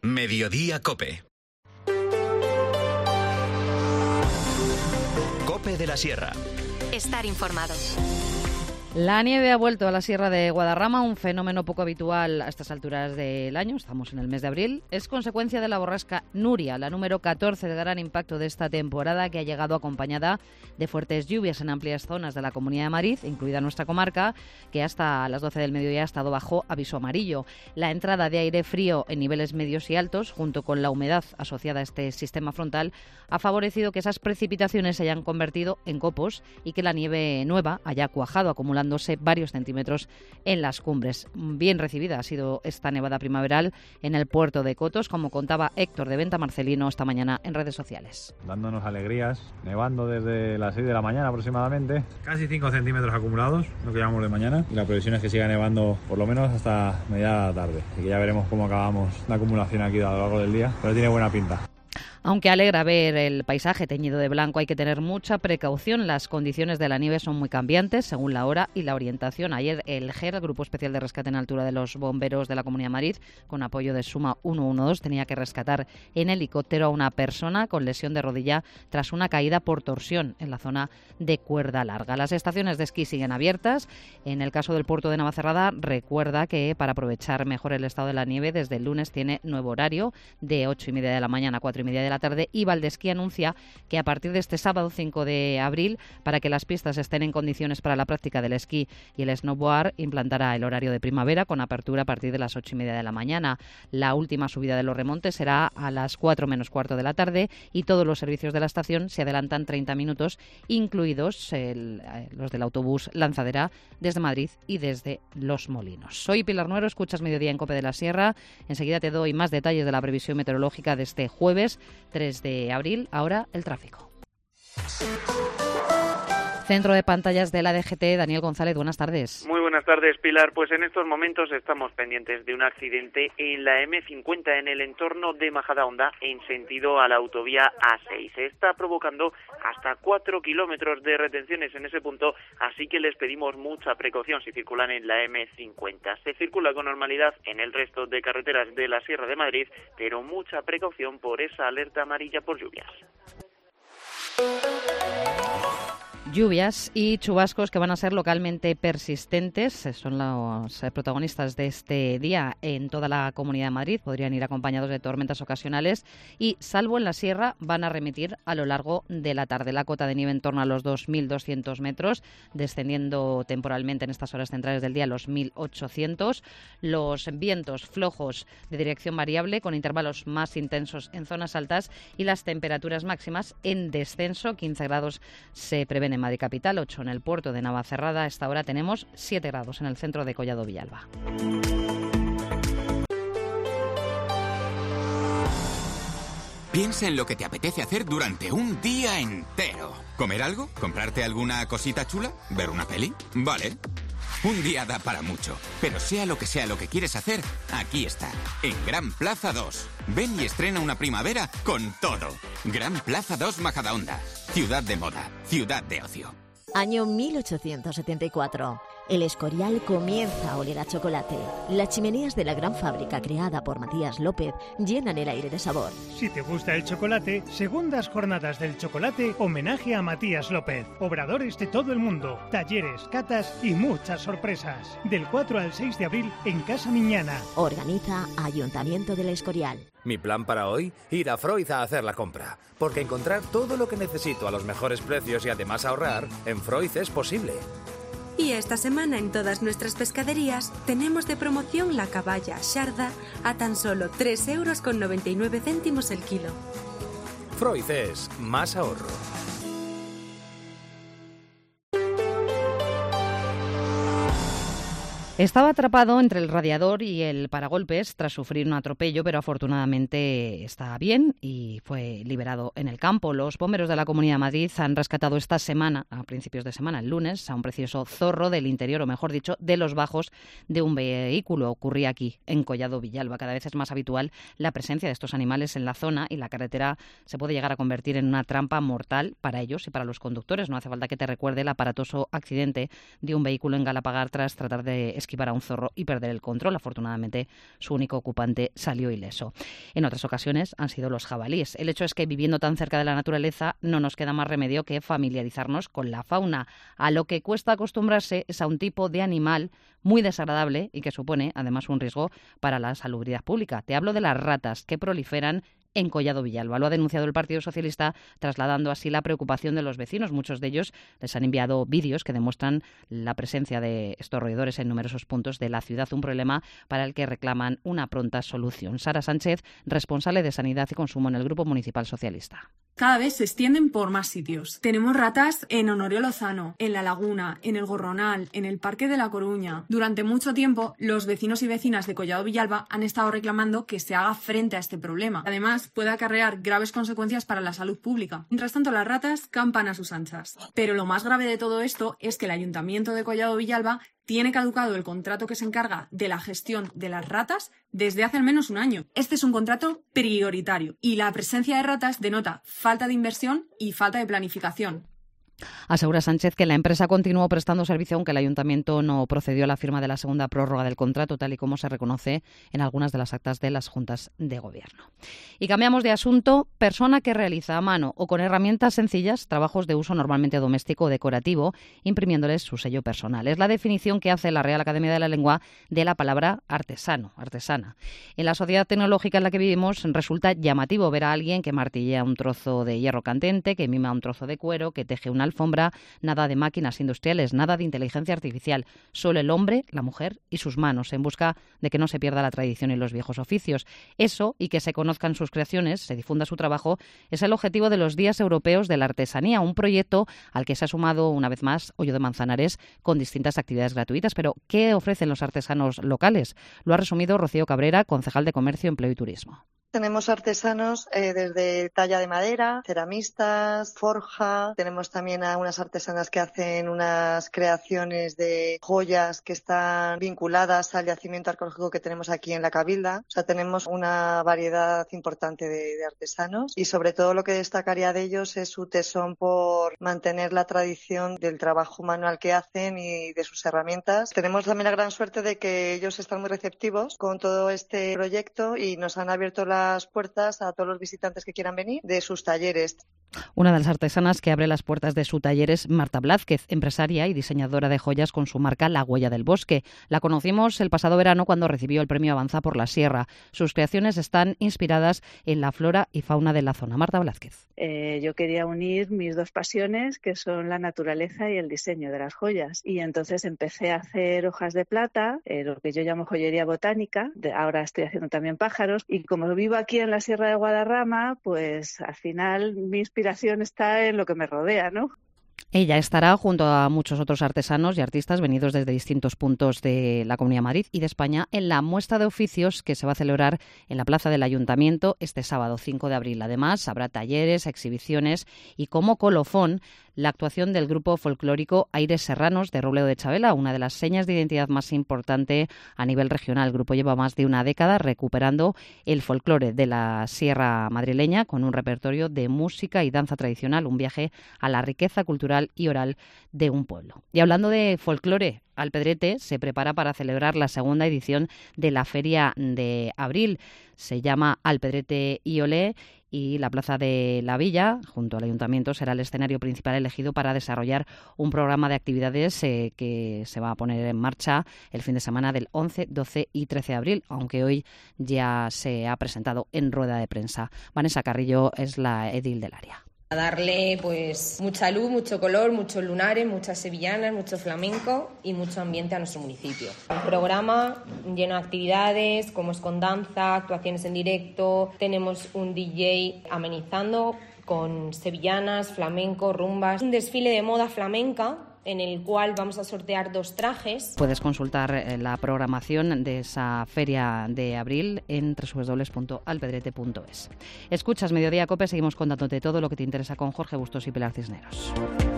Mediodía Cope. Cope de la Sierra. Estar informados. La nieve ha vuelto a la Sierra de Guadarrama, un fenómeno poco habitual a estas alturas del año. Estamos en el mes de abril. Es consecuencia de la borrasca Nuria, la número 14 de gran impacto de esta temporada, que ha llegado acompañada de fuertes lluvias en amplias zonas de la Comunidad de Madrid, incluida nuestra comarca, que hasta las 12 del mediodía ha estado bajo aviso amarillo. La entrada de aire frío en niveles medios y altos, junto con la humedad asociada a este sistema frontal, ha favorecido que esas precipitaciones se hayan convertido en copos y que la nieve nueva haya cuajado, acumulando varios centímetros en las cumbres. Bien recibida ha sido esta nevada primaveral en el puerto de Cotos, como contaba Héctor de Venta Marcelino esta mañana en redes sociales. Dándonos alegrías, nevando desde las 6 de la mañana aproximadamente, casi 5 centímetros acumulados, lo que llamamos de mañana, y la previsión es que siga nevando por lo menos hasta media tarde, así que ya veremos cómo acabamos la acumulación aquí a lo largo del día, pero tiene buena pinta. Aunque alegra ver el paisaje teñido de blanco, hay que tener mucha precaución. Las condiciones de la nieve son muy cambiantes según la hora y la orientación. Ayer el GER, el Grupo Especial de Rescate en Altura de los Bomberos de la Comunidad de Madrid, con apoyo de Suma 112, tenía que rescatar en helicóptero a una persona con lesión de rodilla tras una caída por torsión en la zona de Cuerda Larga. Las estaciones de esquí siguen abiertas. En el caso del puerto de Navacerrada, recuerda que para aprovechar mejor el estado de la nieve, desde el lunes tiene nuevo horario de 8:30 de la mañana a 4:30 de la tarde, y Valdesquí anuncia que a partir de este sábado 5 de abril, para que las pistas estén en condiciones para la práctica del esquí y el snowboard, implantará el horario de primavera con apertura a partir de las 8:30 de la mañana. La última subida de los remontes será a las 4 menos cuarto de la tarde y todos los servicios de la estación se adelantan 30 minutos, incluidos los del autobús Lanzadera desde Madrid y desde Los Molinos. Soy Pilar Nuero, escuchas Mediodía en Cope de la Sierra. Enseguida te doy más detalles de la previsión meteorológica de este jueves 3 de abril. Ahora el tráfico. Centro de pantallas de la DGT, Daniel González, buenas tardes. Muy buenas tardes, Pilar. Pues en estos momentos estamos pendientes de un accidente en la M50 en el entorno de Majadahonda en sentido a la autovía A6. Se está provocando hasta 4 kilómetros de retenciones en ese punto, así que les pedimos mucha precaución si circulan en la M50. Se circula con normalidad en el resto de carreteras de la Sierra de Madrid, pero mucha precaución por esa alerta amarilla por lluvias. Lluvias y chubascos que van a ser localmente persistentes, son los protagonistas de este día en toda la Comunidad de Madrid. Podrían ir acompañados de tormentas ocasionales y, salvo en la Sierra, van a remitir a lo largo de la tarde. La cota de nieve en torno a los 2.200 metros, descendiendo temporalmente en estas horas centrales del día a los 1.800. Los vientos flojos de dirección variable con intervalos más intensos en zonas altas y las temperaturas máximas en descenso. 15 grados se prevén en Madrid capital, 8 en el puerto de Navacerrada. A esta hora tenemos 7 grados en el centro de Collado Villalba. Piensa en lo que te apetece hacer durante un día entero. ¿Comer algo? ¿Comprarte alguna cosita chula? ¿Ver una peli? Vale. Un día da para mucho, pero sea lo que quieres hacer, aquí está, en Gran Plaza 2. Ven y estrena una primavera con todo. Gran Plaza 2 Majadahonda. Ciudad de moda, ciudad de ocio. Año 1874. El Escorial comienza a oler a chocolate. Las chimeneas de la gran fábrica creada por Matías López llenan el aire de sabor. Si te gusta el chocolate, segundas jornadas del chocolate, homenaje a Matías López. Obradores de todo el mundo, talleres, catas y muchas sorpresas. Del 4 al 6 de abril en Casa Miñana. Organiza Ayuntamiento del Escorial. Mi plan para hoy, ir a Freud a hacer la compra. Porque encontrar todo lo que necesito a los mejores precios y además ahorrar, en Freud es posible. Y esta semana en todas nuestras pescaderías tenemos de promoción la caballa Sharda a tan solo 3,99 € el kilo. Freud es más ahorro. Estaba atrapado entre el radiador y el paragolpes tras sufrir un atropello, pero afortunadamente está bien y fue liberado en el campo. Los bomberos de la Comunidad de Madrid han rescatado esta semana, a principios de semana, el lunes, a un precioso zorro del interior, o mejor dicho, de los bajos de un vehículo. Ocurría aquí, en Collado Villalba. Cada vez es más habitual la presencia de estos animales en la zona y la carretera se puede llegar a convertir en una trampa mortal para ellos y para los conductores. No hace falta que te recuerde el aparatoso accidente de un vehículo en Galapagar tras tratar de esquivar a un zorro y perder el control. Afortunadamente, su único ocupante salió ileso. En otras ocasiones han sido los jabalíes. El hecho es que viviendo tan cerca de la naturaleza no nos queda más remedio que familiarizarnos con la fauna. A lo que cuesta acostumbrarse es a un tipo de animal muy desagradable y que supone, además, un riesgo para la salubridad pública. Te hablo de las ratas que proliferan en Collado Villalba. Lo ha denunciado el Partido Socialista, trasladando así la preocupación de los vecinos. Muchos de ellos les han enviado vídeos que demuestran la presencia de estos roedores en numerosos puntos de la ciudad, un problema para el que reclaman una pronta solución. Sara Sánchez, responsable de Sanidad y Consumo en el Grupo Municipal Socialista. Cada vez se extienden por más sitios. Tenemos ratas en Honorio Lozano, en La Laguna, en El Gorronal, en el Parque de La Coruña. Durante mucho tiempo, los vecinos y vecinas de Collado Villalba han estado reclamando que se haga frente a este problema. Además, puede acarrear graves consecuencias para la salud pública. Mientras tanto, las ratas campan a sus anchas. Pero lo más grave de todo esto es que el Ayuntamiento de Collado Villalba tiene caducado el contrato que se encarga de la gestión de las ratas desde hace al menos un año. Este es un contrato prioritario y la presencia de ratas denota falta de inversión y falta de planificación. Asegura Sánchez que la empresa continuó prestando servicio aunque el Ayuntamiento no procedió a la firma de la segunda prórroga del contrato, tal y como se reconoce en algunas de las actas de las juntas de gobierno. Y cambiamos de asunto. Persona que realiza a mano o con herramientas sencillas trabajos de uso normalmente doméstico o decorativo, imprimiéndoles su sello personal. Es la definición que hace la Real Academia de la Lengua de la palabra artesano, artesana. En la sociedad tecnológica en la que vivimos resulta llamativo ver a alguien que martillea un trozo de hierro candente, que mima un trozo de cuero, que teje una alfombra. Nada de máquinas industriales, nada de inteligencia artificial, solo el hombre, la mujer y sus manos, en busca de que no se pierda la tradición y los viejos oficios. Eso, y que se conozcan sus creaciones, se difunda su trabajo, es el objetivo de los Días Europeos de la Artesanía, un proyecto al que se ha sumado una vez más Hoyo de Manzanares con distintas actividades gratuitas. Pero, ¿qué ofrecen los artesanos locales? Lo ha resumido Rocío Cabrera, concejal de Comercio, Empleo y Turismo. Tenemos artesanos desde talla de madera, ceramistas, forja. Tenemos también a unas artesanas que hacen unas creaciones de joyas que están vinculadas al yacimiento arqueológico que tenemos aquí en la Cabilda. O sea, tenemos una variedad importante de artesanos y sobre todo lo que destacaría de ellos es su tesón por mantener la tradición del trabajo manual que hacen y de sus herramientas. Tenemos también la gran suerte de que ellos están muy receptivos con todo este proyecto y nos han abierto las puertas a todos los visitantes que quieran venir de sus talleres. Una de las artesanas que abre las puertas de su taller es Marta Blázquez, empresaria y diseñadora de joyas con su marca La Huella del Bosque. La conocimos el pasado verano cuando recibió el premio Avanza por la Sierra. Sus creaciones están inspiradas en la flora y fauna de la zona. Marta Blázquez. Yo quería unir mis dos pasiones, que son la naturaleza y el diseño de las joyas. Y entonces empecé a hacer hojas de plata, lo que yo llamo joyería botánica. Ahora estoy haciendo también pájaros. Y como vivo aquí en la Sierra de Guadarrama, pues al final mi inspiración está en lo que me rodea, ¿no? Ella estará junto a muchos otros artesanos y artistas venidos desde distintos puntos de la Comunidad de Madrid y de España en la muestra de oficios que se va a celebrar en la Plaza del Ayuntamiento este sábado 5 de abril. Además, habrá talleres, exhibiciones y como colofón la actuación del grupo folclórico Aires Serranos de Robledo de Chabela, una de las señas de identidad más importante a nivel regional. El grupo lleva más de una década recuperando el folclore de la Sierra madrileña con un repertorio de música y danza tradicional, un viaje a la riqueza cultural y oral de un pueblo. Y hablando de folclore, Alpedrete se prepara para celebrar la segunda edición de la Feria de Abril. Se llama Alpedrete y Olé y la Plaza de la Villa, junto al Ayuntamiento, será el escenario principal elegido para desarrollar un programa de actividades que se va a poner en marcha el fin de semana del 11, 12 y 13 de abril, aunque hoy ya se ha presentado en rueda de prensa. Vanessa Carrillo es la edil del área. A darle pues mucha luz, mucho color, muchos lunares, muchas sevillanas, mucho flamenco y mucho ambiente a nuestro municipio. Un programa lleno de actividades, como es con danza, actuaciones en directo, tenemos un DJ amenizando con sevillanas, flamenco, rumbas, un desfile de moda flamenca en el cual vamos a sortear 2 trajes. Puedes consultar la programación de esa feria de abril en www.alpedrete.es. Escuchas Mediodía Cope, seguimos contándote todo lo que te interesa con Jorge Bustos y Pilar Cisneros.